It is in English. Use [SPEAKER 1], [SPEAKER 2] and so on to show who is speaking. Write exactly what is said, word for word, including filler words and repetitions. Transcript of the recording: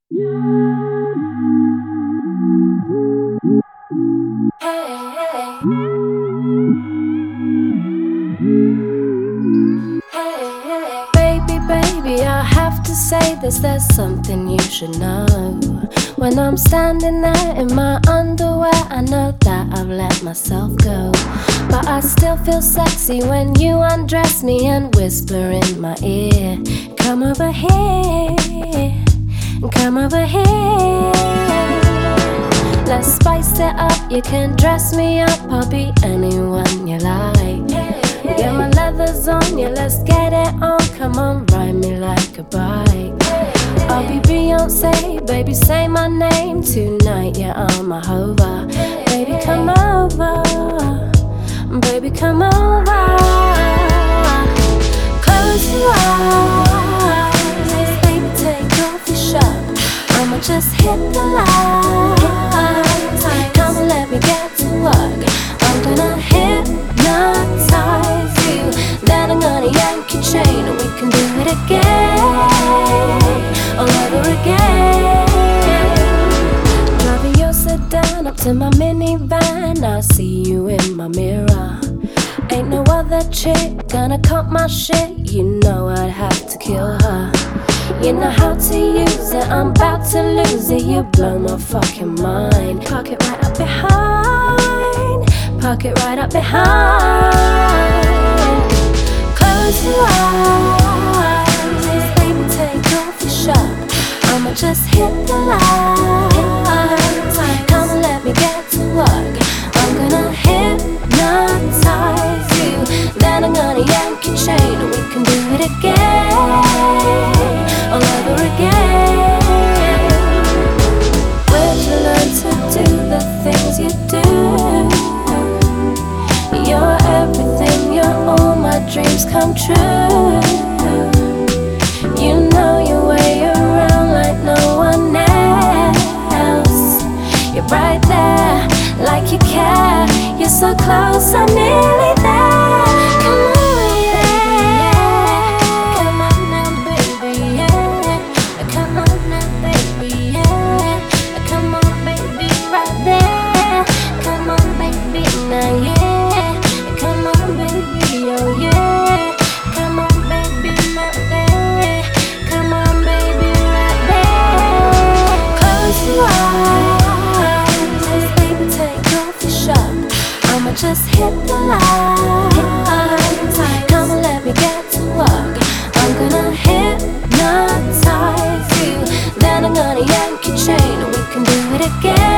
[SPEAKER 1] Baby, baby, I have to say this, there's something you should know. When I'm standing there in my underwear, I know that I've let myself go. But I still feel sexy when you undress me and whisper in my ear, come over here, come over here. Let's spice it up, you can dress me up, I'll be anyone you like. Get my leathers on, yeah, let's get it on. Come on, ride me like a bike. I'll be Beyonce, baby, say my name. Tonight, yeah, I'm a hover. Baby, come over. Baby, come over. Close your eyes. Baby, take off your shirt. I'ma just hit the lights. Come and let me get to work. I'm gonna hypnotize you. Then I'm gonna yank your chain and we can do it again, all over again. Driving your sedan up to my minivan, I see you in my mirror. Ain't no other chick gonna cut my shit. You know I'd have to kill her. You know how to use it, I'm about to lose it. You blow my fucking mind. Park it right up behind. Park it right up behind. Close your eyes. Baby, take off your shirt. I'ma just hit the lights. Come and let me get to work. I'm gonna hypnotize you. Then I'm gonna yank your chain and we can do it again, all over again. Where'd you learn to do the things you do? You're everything, you're all my dreams come true. You know your way around like no one else. You're right there, like you care. You're so close, I'm nearly there. Come on. Just hit the lights. Come and let me get to work. I'm gonna hypnotize you. Then I'm gonna yank your chain and we can do it again.